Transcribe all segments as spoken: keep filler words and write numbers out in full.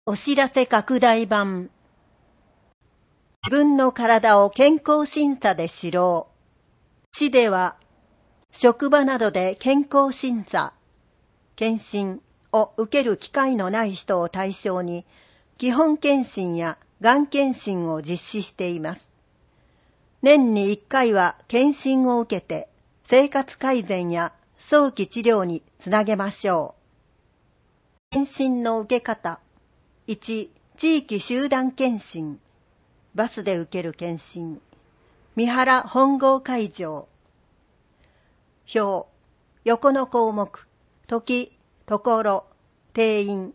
お知らせ拡大版。自分の体を健康審査で知ろう。市では、職場などで健康審査、検診を受ける機会のない人を対象に、基本検診やがん検診を実施しています。年にいっかいは検診を受けて、生活改善や早期治療につなげましょう。検診の受け方。いち、地域集団検診。バスで受ける検診。三原本郷会場。表。横の項目。時、ところ、定員。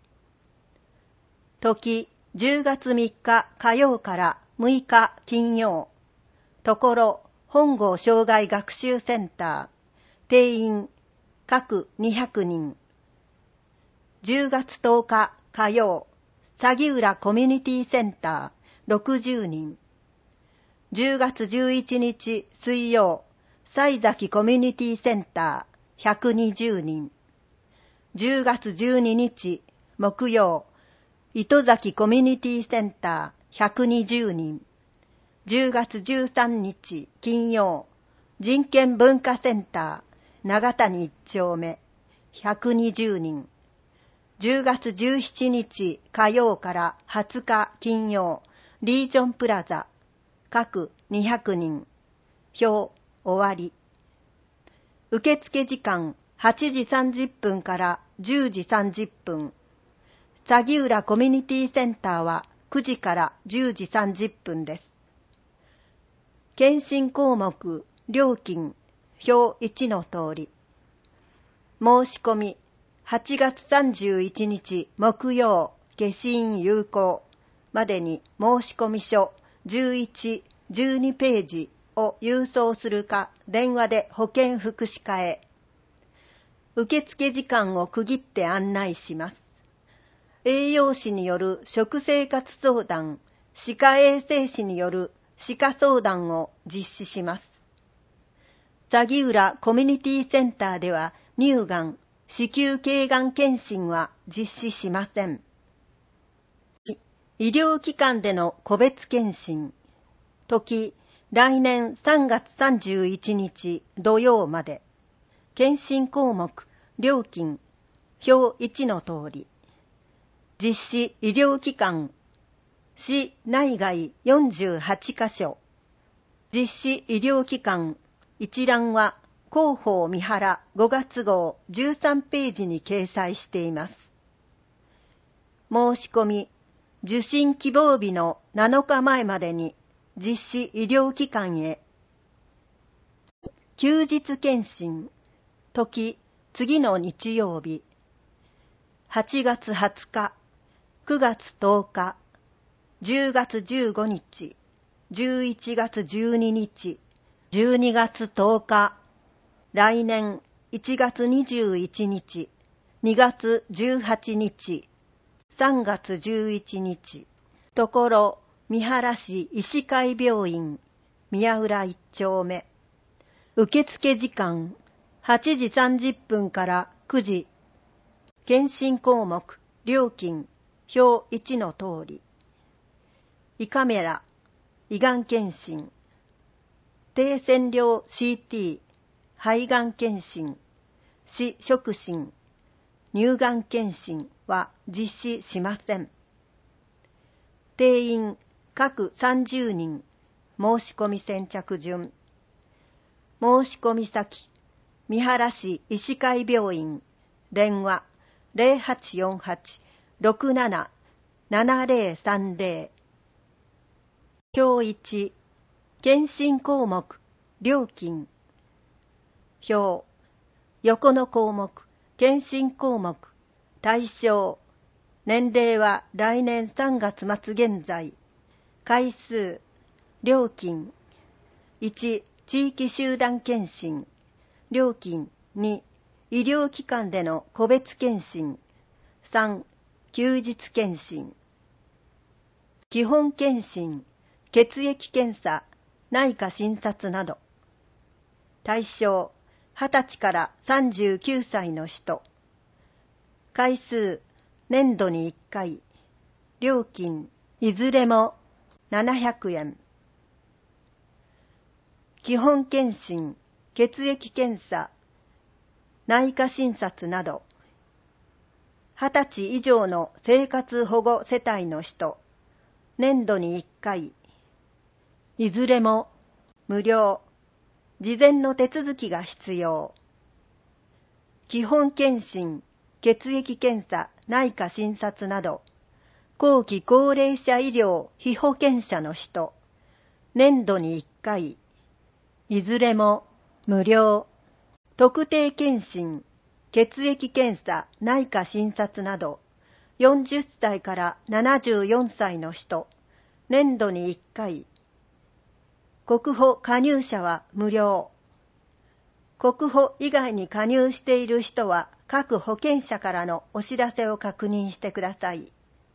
時、じゅうがつみっか火曜からむいか金曜。ところ、本郷障害学習センター。定員、各にひゃくにん。じゅうがつとおか火曜、鷺浦コミュニティセンター、ろくじゅうにん。じゅうがつじゅういちにち水曜、西崎コミュニティセンター、ひゃくにじゅうにん。じゅうがつじゅうににち木曜、糸崎コミュニティセンター、ひゃくにじゅうにん。じゅうがつじゅうさんにち金曜、人権文化センター、長谷いっ丁目、ひゃくにじゅうにん。じゅうがつじゅうしちにち火曜からはつか金曜、リージョンプラザ、各にひゃくにん。表、終わり。受付時間はちじさんじゅっぷんからじゅうじさんじゅっぷん。鷺浦コミュニティセンターはくじからじゅうじさんじゅっぷんです。検診項目、料金、表いちの通り。申し込み、はちがつさんじゅういちにち木曜、消印有効までに申込書じゅういち、じゅうにページを郵送するか電話で保健福祉課へ。受付時間を区切って案内します。栄養士による食生活相談、歯科衛生士による歯科相談を実施します。鷺浦コミュニティセンターでは乳がん、子宮頸がん検診は実施しません。医療機関での個別検診。時、来年さんがつさんじゅういちにち土曜まで。検診項目、料金、表いちの通り。実施医療機関、市内外よんじゅうはちかしょ。実施医療機関、一覧は広報三原ごがつ号じゅうさんページに掲載しています。申し込み、受診希望日のなのかまえまでに実施医療機関へ。休日検診、時、次の日曜日。はちがつはつか、くがつとおか、じゅうがつじゅうごにち、じゅういちがつじゅうににち、じゅうにがつとおか、来年いちがつにじゅういちにち、にがつじゅうはちにち、さんがつじゅういちにち、ところ三原市医師会病院、宮浦いっ丁目。受付時間はちじさんじゅっぷんからくじ。検診項目、料金、表いちの通り。胃カメラ、胃がん検診。低線量 シーティー、肺がん検診、歯触診、乳がん検診は実施しません。定員各さんじゅうにん、申し込み先着順。申し込み先、三原市医師会病院、電話ゼロはちよんはち ろくなな ななゼロさんゼロ。表いち、検診項目、料金。表、横の項目、検診項目、対象、年齢は来年さんがつ末現在、回数、料金、いち、地域集団検診、料金に、医療機関での個別検診、さん、休日検診。基本検診、血液検査、内科診察など。対象、はたちからさんじゅうきゅうさいの人。回数、年度にいっかい。 料金いずれもななひゃくえん。基本検診、血液検査、内科診察など、はたち以上の生活保護世帯の人、年度にいっかい、いずれも無料、事前の手続きが必要。基本検診、血液検査、内科診察など、後期高齢者医療被保険者の人、年度にいっかい、いずれも無料。特定検診、血液検査、内科診察など、よんじゅっさいからななじゅうよんさいの人、年度にいっかい。国保加入者は無料。国保以外に加入している人は各保険者からのお知らせを確認してください。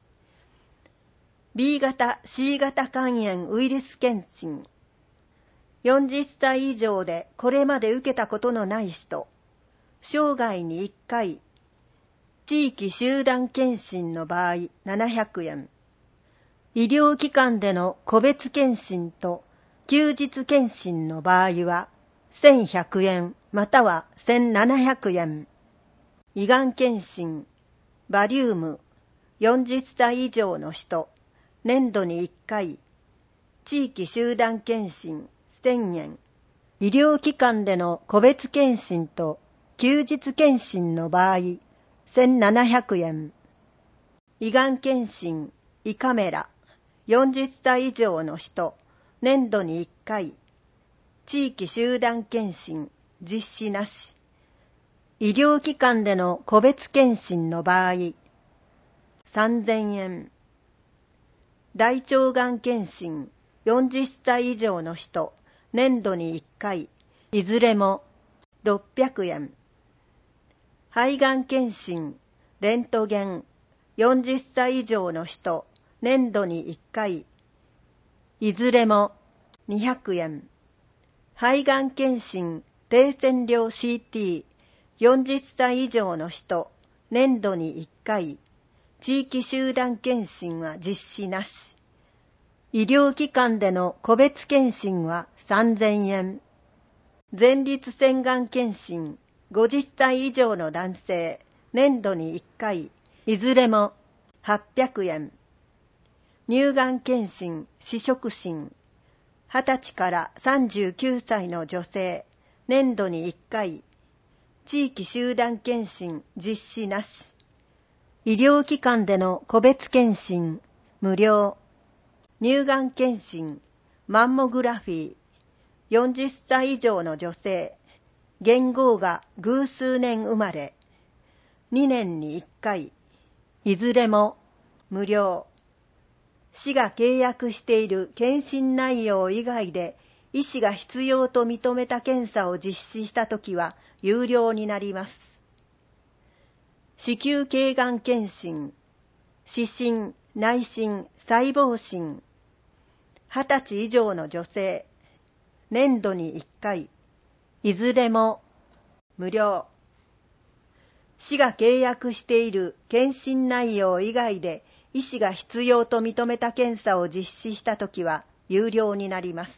ビー 型、シー 型肝炎ウイルス検診。よんじゅっさい以上でこれまで受けたことのない人、生涯にいっかい。地域集団検診の場合ななひゃくえん。医療機関での個別検診と休日検診の場合はせんひゃくえんまたはせんななひゃくえん。胃がん検診、バリウム、よんじゅっさい以上の人、年度にいっかい。地域集団検診、せんえん。医療機関での個別検診と休日検診の場合、せんななひゃくえん。胃がん検診、胃カメラ、よんじゅっさい以上の人、年度にいっかい。地域集団検診、実施なし。医療機関での個別検診の場合、さんぜんえん。大腸がん検診、よんじゅっさい以上の人、年度にいっかい、いずれもろっぴゃくえん。肺がん検診、レントゲン、よんじゅっさい以上の人、年度にいっかい、いずれもにひゃくえん。肺がん検診、低線量 シーティー、よんじゅっさい以上の人、年度にいっかい、地域集団検診は実施なし。医療機関での個別検診はさんぜんえん。前立腺がん検診、ごじゅっさい以上の男性、年度にいっかい、いずれもはっぴゃくえん。乳がん検診、試食診、はたちからさんじゅうきゅうさいの女性、年度にいっかい、地域集団検診実施なし。医療機関での個別検診、無料。乳がん検診、マンモグラフィー、よんじゅっさい以上の女性、元号が偶数年生まれ、にねんにいっかい、いずれも無料。市が契約している検診内容以外で医師が必要と認めた検査を実施したときは有料になります。子宮頸がん検診、視診、内診、細胞診、はたち以上の女性、年度にいっかい、いずれも無料。市が契約している検診内容以外で医師が必要と認めた検査を実施したときは有料になります。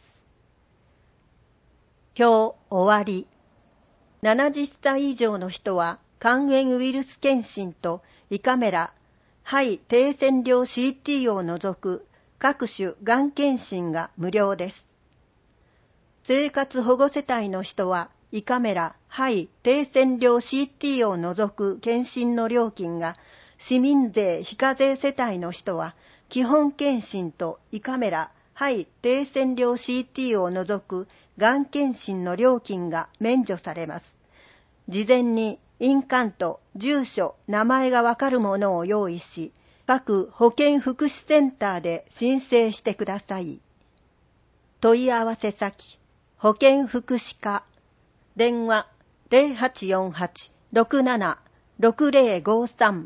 表終わり。ななじゅっさい以上の人は肝炎ウイルス検診と胃カメラ、肺低線量 シーティー を除く各種がん検診が無料です。生活保護世帯の人は胃カメラ、肺低線量 シーティー を除く検診の料金が、市民税非課税世帯の人は基本検診と胃カメラ、肺低線量 シーティー を除くがん検診の料金が免除されます。事前に印鑑と住所、名前がわかるものを用意し、各保健福祉センターで申請してください。問い合わせ先、保健福祉課、電話 ゼロはちよんはち ろくなな ろくゼロごさん。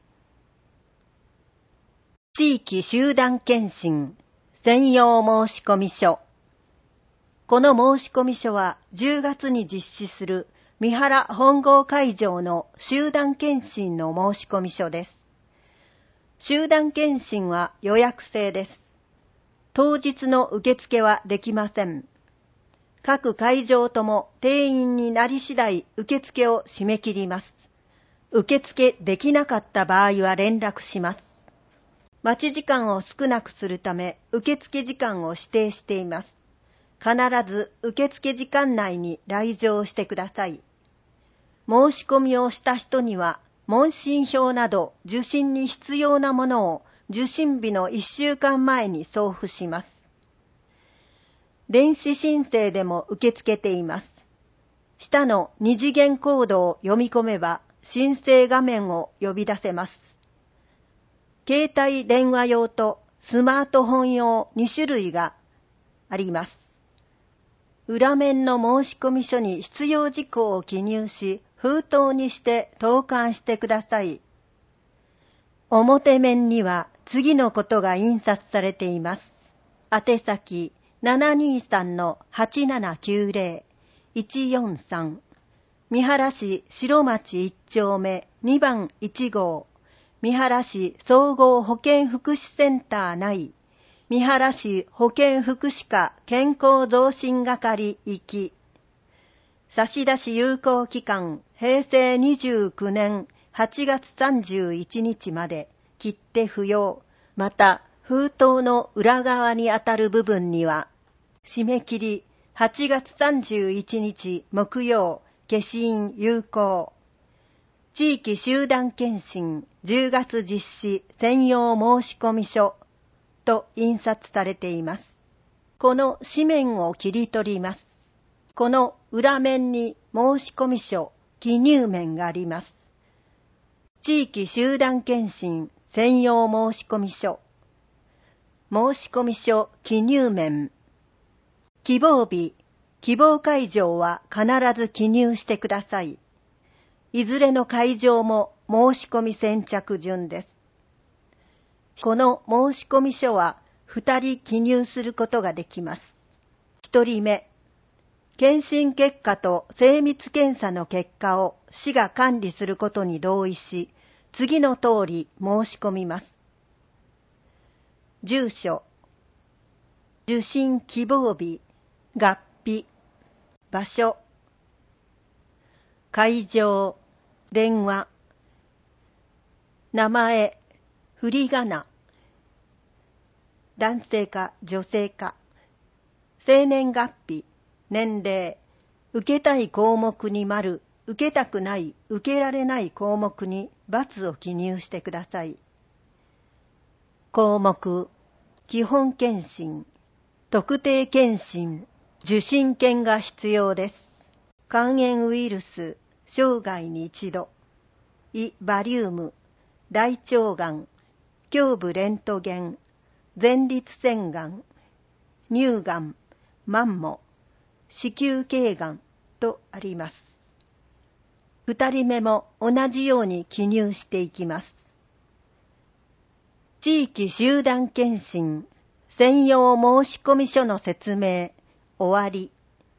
地域集団検診専用申込書。この申込書はじゅうがつに実施する三原本郷会場の集団検診の申込書です。 集団検診は予約制です。当日の受付はできません。各会場とも定員になり次第受付を締め切ります。受付できなかった場合は連絡します。待ち時間を少なくするため受付時間を指定しています。必ず受付時間内に来場してください。申し込みをした人には問診票など受診に必要なものを受診日のいっしゅうかんまえに送付します。電子申請でも受け付けています。下の二次元コードを読み込めば申請画面を呼び出せます。携帯電話用とスマートフォン用に種類があります。裏面の申込書に必要事項を記入し、封筒にして投函してください。表面には次のことが印刷されています。宛先 ななにさんのはちななきゅうぜろいちよんさん 三原市白町いち丁目にばんいち号三原市総合保健福祉センター内三原市保健福祉課健康増進係行き差出有効期間へいせいにじゅうきゅうねんはちがつさんじゅういちにちまで切手不要。また封筒の裏側にあたる部分には締め切りはちがつさんじゅういちにち木曜消印有効。地域集団検診じゅうがつ実施専用申込書と印刷されています。この紙面を切り取ります。この裏面に申込書、記入面があります。地域集団検診専用申込書。申込書、記入面。希望日、希望会場は必ず記入してください。いずれの会場も申し込み先着順です。この申込書はふたり記入することができます。ひとりめ、検診結果と精密検査の結果を市が管理することに同意し、次の通り申し込みます。住所、受診希望日、月日、場所、会場、電話、名前、振り仮名、男性か女性か、生年月日、年齢、受けたい項目に丸、受けたくない、受けられない項目に×を記入してください。項目、基本検診、特定検診、受診券が必要です。肝炎ウイルス、生涯に一度、胃バリウム、大腸がん、胸部レントゲン、前立腺がん、乳がん、マンモ、子宮頸がんとあります。二人目も同じように記入していきます。地域集団検診専用申込書の説明終わり。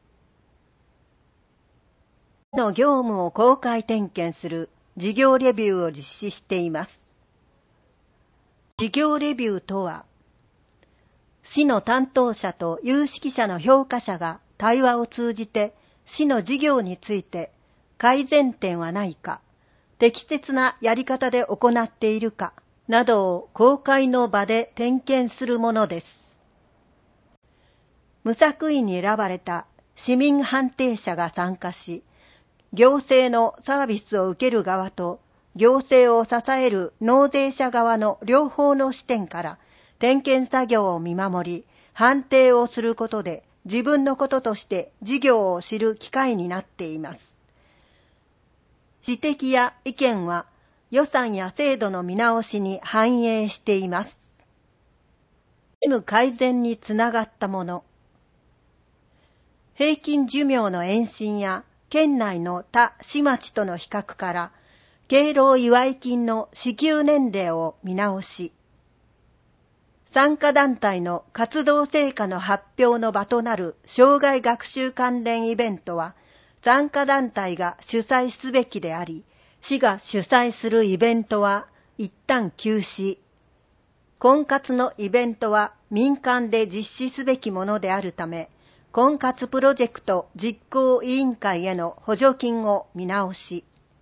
の業務を公開点検する事業レビューを実施しています。事業レビューとは、市の担当者と有識者の評価者が対話を通じて市の事業について改善点はないか、適切なやり方で行っているかなどを公開の場で点検するものです。無作為に選ばれた市民判定者が参加し、行政のサービスを受ける側と行政を支える納税者側の両方の視点から点検作業を見守り、判定をすることで自分のこととして事業を知る機会になっています。指摘や意見は予算や制度の見直しに反映しています。事務改善につながったもの。平均寿命の延伸や県内の他市町との比較から敬老祝い金の支給年齢を見直し、参加団体の活動成果の発表の場となる生涯学習関連イベントは参加団体が主催すべきであり、市が主催するイベントは一旦休止、 婚活のイベントは民間で実施すべきものであるため、婚活プロジェクト実行委員会への補助金を見直し。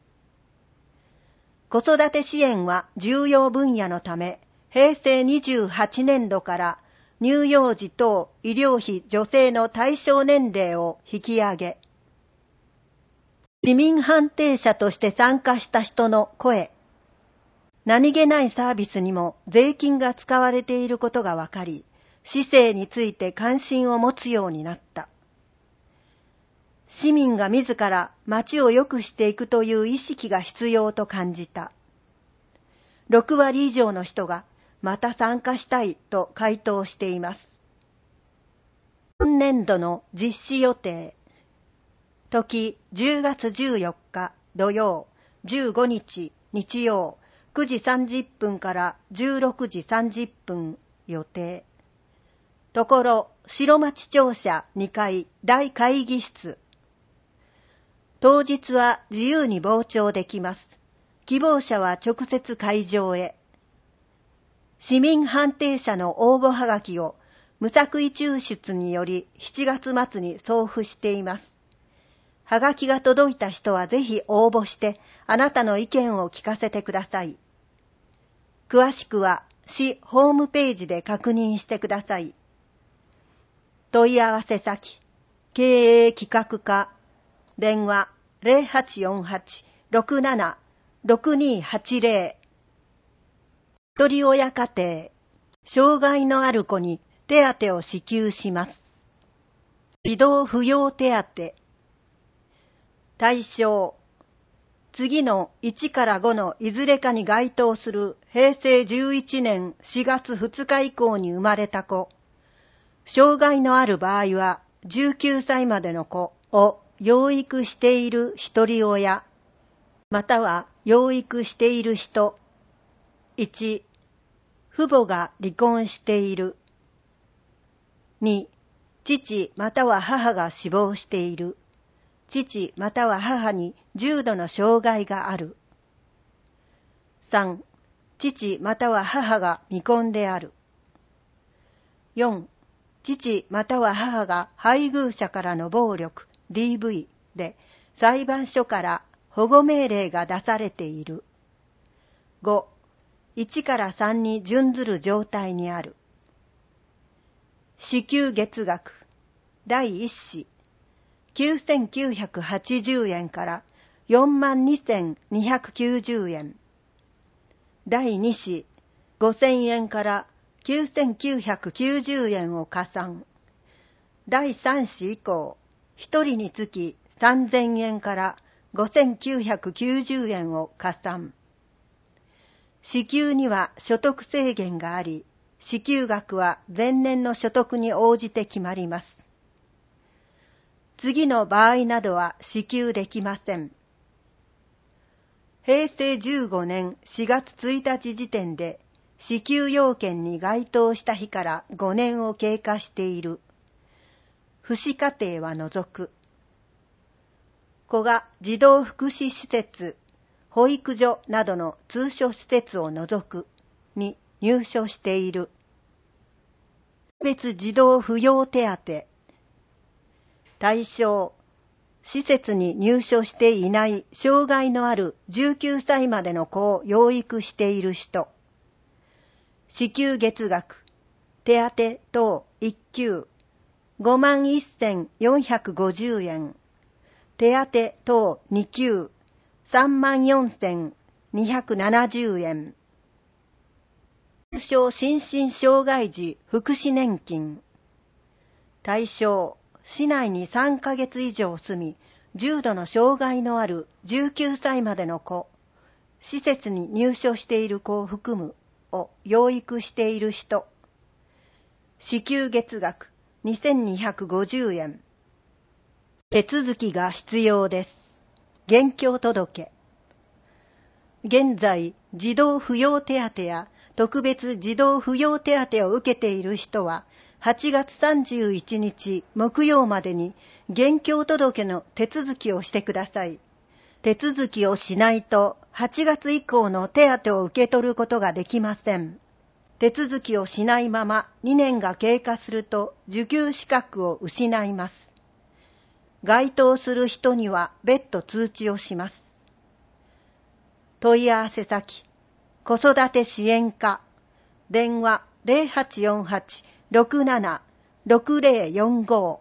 子育て支援は重要分野のため、へいせいにじゅうはちねんどから乳幼児等医療費助成の対象年齢を引き上げ、市民判定者として参加した人の声、何気ないサービスにも税金が使われていることがわかり、市政について関心を持つようになった。市民が自ら町を良くしていくという意識が必要と感じた。ろくわり以上の人がまた参加したいと回答しています。今年度の実施予定。時じゅうがつじゅうよっか土曜、じゅうごにち日曜、くじさんじゅっぷんからじゅうろくじさんじゅっぷん予定。ところ、白町庁舎にかい大会議室。当日は自由に傍聴できます。希望者は直接会場へ。市民判定者の応募はがきを無作為抽出によりしちがつまつに送付しています。はがきが届いた人はぜひ応募してあなたの意見を聞かせてください。詳しくは市ホームページで確認してください。問い合わせ先、経営企画課、電話 ゼロはちよんはち ろくなな ろくにはちゼロ。一人親家庭、障害のある子に手当を支給します。児童扶養手当。対象、次のいちからごのいずれかに該当するへいせいじゅういちねんしがつふつか以降に生まれた子、障害のある場合はじゅうきゅうさいまでの子を養育している一人親、または養育している人。いち、父母が離婚している。に、父または母が死亡している。父または母に重度の障害がある。さん、父または母が未婚である。よん、父または母が配偶者からの暴力 ディーブイ で裁判所から保護命令が出されている。ご、いちからさんに準ずる状態にある。支給月額だいいち子きゅうせんきゅうひゃくはちじゅうえんからよんまんにせんにひゃくきゅうじゅうえん。だいに子ごせんえんからきゅうせんきゅうひゃくきゅうじゅうえんを加算。だいさん子以降、ひとりにつきさんぜんえんからごせんきゅうひゃくきゅうじゅうえんを加算。支給には所得制限があり、支給額は前年の所得に応じて決まります。次の場合などは支給できません。へいせいじゅうごねんしがつついたち時点で支給要件に該当した日からごねんを経過している。父子家庭は除く。子が児童福祉施設、保育所などの通所施設を除くに入所している。別児童扶養手当。対象、施設に入所していない障害のあるじゅうきゅうさいまでの子を養育している人。支給月額、手当等いっ級、ごまんせんよんひゃくごじゅうえん。手当等に級、さんまんよんせんにひゃくななじゅうえん。通称心身障害児福祉年金。対象、市内にさんかげつ以上住み、重度の障害のあるじゅうきゅうさいまでの子、施設に入所している子を含むを養育している人。支給月額にせんにひゃくごじゅうえん。手続きが必要です。現況届。現在、児童扶養手当や特別児童扶養手当を受けている人は、はちがつさんじゅういちにち木曜までに現況届の手続きをしてください。手続きをしないとはちがつ以降の手当を受け取ることができません。 手続きをしないままにねんが経過すると受給資格を失います。該当する人には別途通知をします。問い合わせ先、子育て支援課、電話 ゼロはちよんはち ろくなな ろくゼロよんご。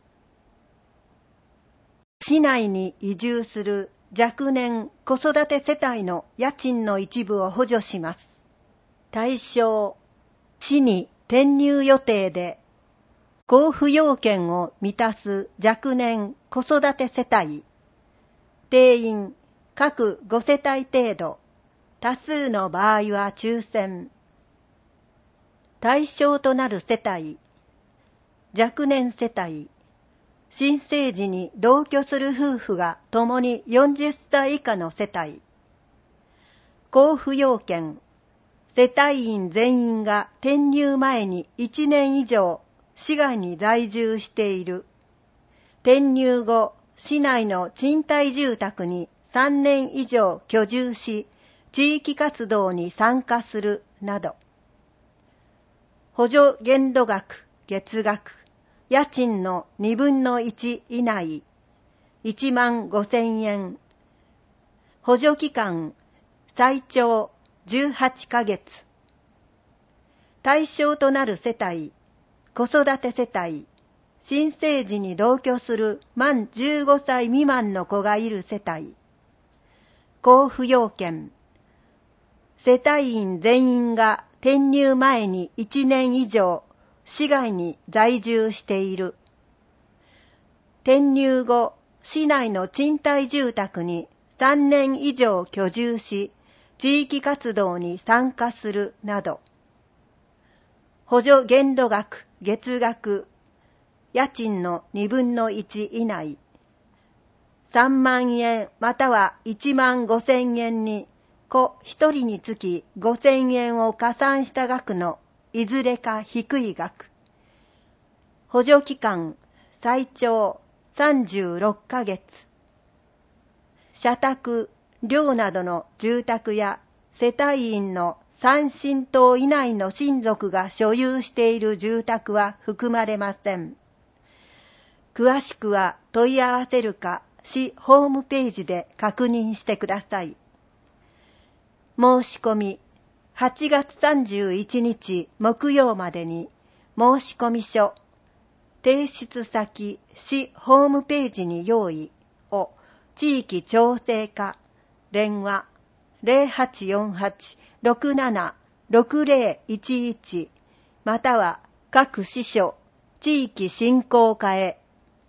市内に移住する若年子育て世帯の家賃の一部を補助します。対象、市に転入予定で交付要件を満たす若年子育て世帯、定員各ご世帯程度、多数の場合は抽選。対象となる世帯、若年世帯、新生児に同居する夫婦が共によんじゅっさい以下の世帯。交付要件、世帯員全員が転入前にいちねん以上市外に在住している。転入後、市内の賃貸住宅にさんねん以上居住し、地域活動に参加するなど。補助限度額、月額、家賃のにぶんのいち以内、いちまんごせんえん。補助期間、最長じゅうはちかげつ。対象となる世帯、子育て世帯、新生児に同居する満じゅうごさい未満の子がいる世帯。交付要件、世帯員全員が転入前にいちねん以上市外に在住している。転入後、市内の賃貸住宅にさんねん以上居住し、地域活動に参加するなど。補助限度額、月額、家賃のにぶんのいち以内、さんまんえんまたはいちまんごせんえんに、子一人につきごせんえんを加算した額のいずれか低い額。補助期間最長さんじゅうろっかげつ。社宅、寮などの住宅や世帯員の三親等以内の親族が所有している住宅は含まれません。詳しくは問い合わせるか市ホームページで確認してください。申し込み、はちがつさんじゅういちにち木曜までに申込書、提出先市ホームページに用意を地域調整課、電話 ゼロはちよんはち ろくなな ろくゼロいちいち または各支所、地域振興課へ。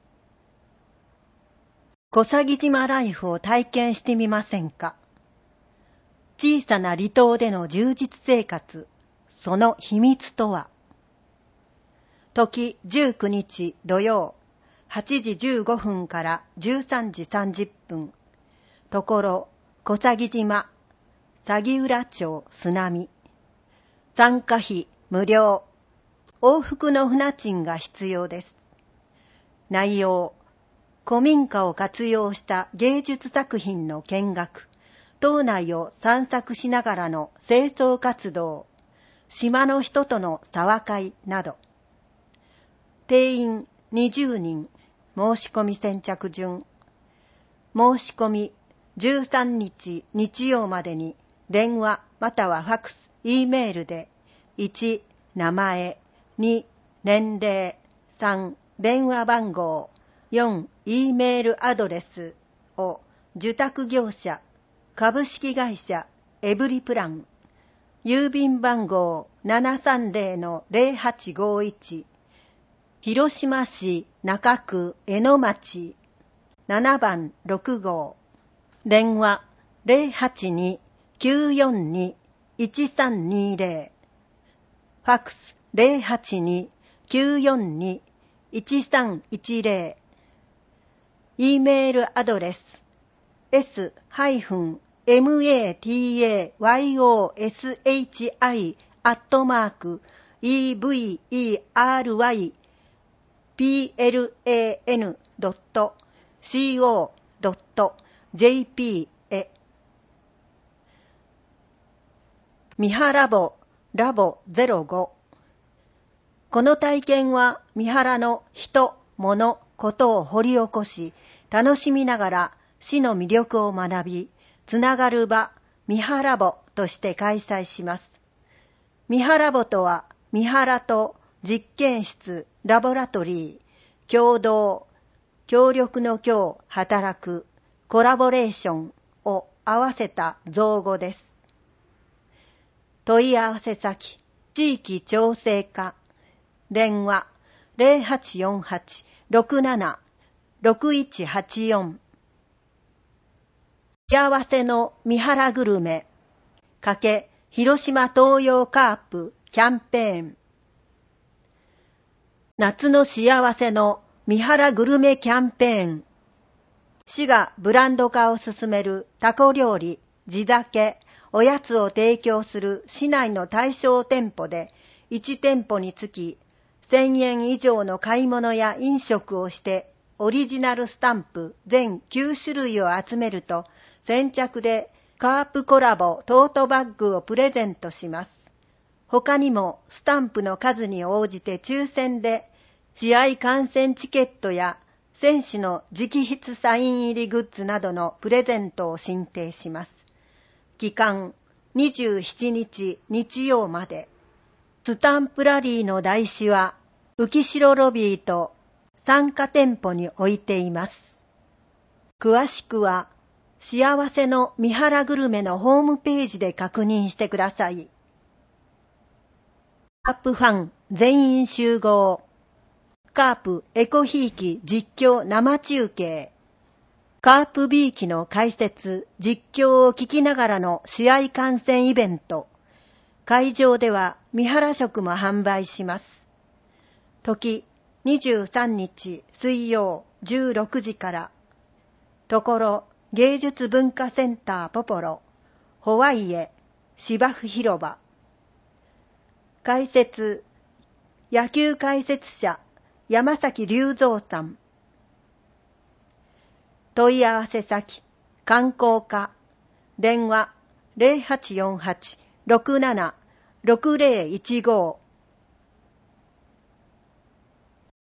小佐木島ライフを体験してみませんか？小さな離島での充実生活、その秘密とは？時じゅうくにち土曜、はちじじゅうごふんからじゅうさんじさんじゅっぷん。ところ、小佐木島、佐木浦町須波。参加費無料。往復の船賃が必要です。内容、古民家を活用した芸術作品の見学。島内を散策しながらの清掃活動、島の人との沢会など。定員にじゅうにん、申し込み先着順。申し込みじゅうさんにち日曜までに電話またはファクス、Eメールでいち、名前、に、年齢、さん、電話番号、よん、Eメールアドレスを受託業者、株式会社エブリプラン、郵便番号 ななさんゼロのゼロはちごいち、広島市中区江野町ななばんろくごう、電話 ゼロはちに きゅうよんに いちさんにゼロ、ファックス ゼロはちに きゅうよんに いちさんいちゼロ、Eメールアドレス エス マタヨシ アットマーク イーブイイーアールワイプラン ドット シーオー ドット ジェーピー へ。ミハラボラボゼロご。この体験は三原の人、物、ことを掘り起こし、楽しみながら死の魅力を学び、つながる場、三原ボとして開催します。三原ボとは、三原と実験室、ラボラトリー、共同、協力の協、働く、コラボレーションを合わせた造語です。問い合わせ先、地域調整課、電話 ゼロはちよんはち ろくなな ろくいちはちよん。幸せの三原グルメ、かけ広島東洋カープキャンペーン。夏の幸せの三原グルメキャンペーン。市がブランド化を進めるタコ料理、地酒、おやつを提供する市内の対象店舗で、いち店舗につきせんえん以上の買い物や飲食をしてオリジナルスタンプ全きゅうしゅるいを集めると先着でカープコラボトートバッグをプレゼントします。他にもスタンプの数に応じて抽選で試合観戦チケットや選手の直筆サイン入りグッズなどのプレゼントを進呈します。期間にじゅうしちにち日曜まで。スタンプラリーの台紙は浮代ロビーと参加店舗に置いています。詳しくは幸せの三原グルメのホームページで確認してください。カープファン全員集合。カープエコひいき実況生中継。カープビーキの解説、実況を聞きながらの試合観戦イベント。会場では三原食も販売します。時にじゅうさんにち水曜じゅうろくじから。ところ芸術文化センターポポロ、ホワイエ、芝生広場。解説、野球解説者、山崎隆三さん。問い合わせ先、観光課、電話 ゼロはちよんはち ろくなな ろくゼロいちご。